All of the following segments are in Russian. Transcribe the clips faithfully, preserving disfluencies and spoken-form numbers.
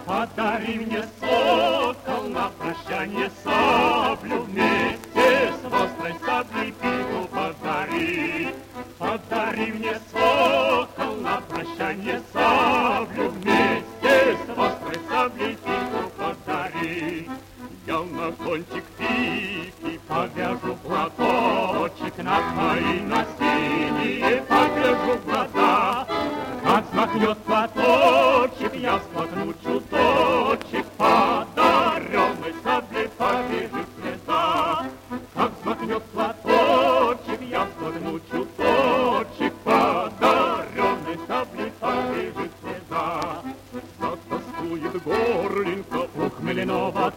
Подари мне, сокол, на прощанье саблю, вместе с острой саблей пику подари. Подари мне, сокол, на прощанье саблю, вместе с острой саблей пику подари. Я на кончик пики повяжу платочек, на твои на синие погляжу в глаза. Как взмахнет платочек, я схватну чуточек, подаренной саблей побежит слеза. Как взмахнет платочек, я схватну чуточек, подаренной саблей побежит слеза. Затаскует горлинка ухмеленного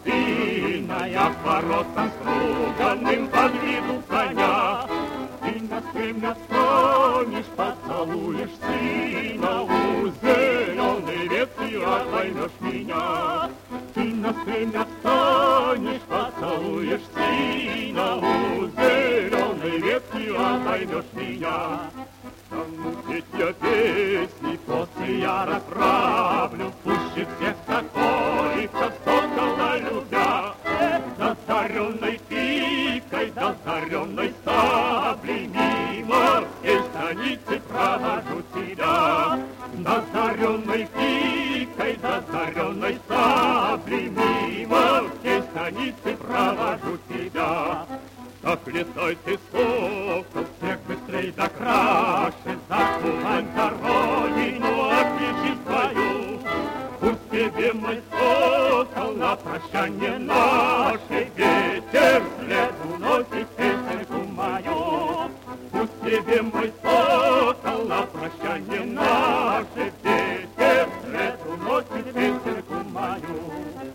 тыная к воротам струганным под виду коня. Ты на стремя станешь, поцелуешь сына, у зеленой ветки отоймешь меня. Ты на стремя станешь, поцелуешь сына, у зеленой ветки отоймешь меня. Стану петь я песни, после я расправлю, пуще всех соколиков сокола любя. Зазаренной пикой, зазаренной саблей мимо всей станицы провожу тебя. Зазаренной пикой, зазаренной саблей мимо всей станицы провожу тебя. Так летай ты, сокол, всех быстрей да краше, закувань за родину, отвечи свою. Пусть тебе, мой сокол, на прощанье наше ветер вслед уносит песенку мою. Пусть тебе, мой сокол, на прощанье наше ветер вслед уносит песенку мою.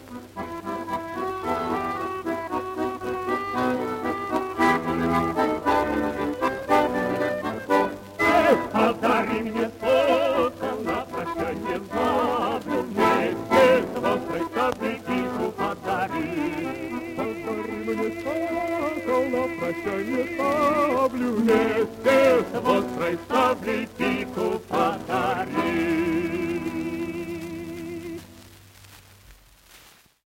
Подари мне, сокол, на прощанье саблю, вместе с острой саблей пику подари. Подари мне, сокол, на прощанье саблю, вместе с острой саблей пику подари.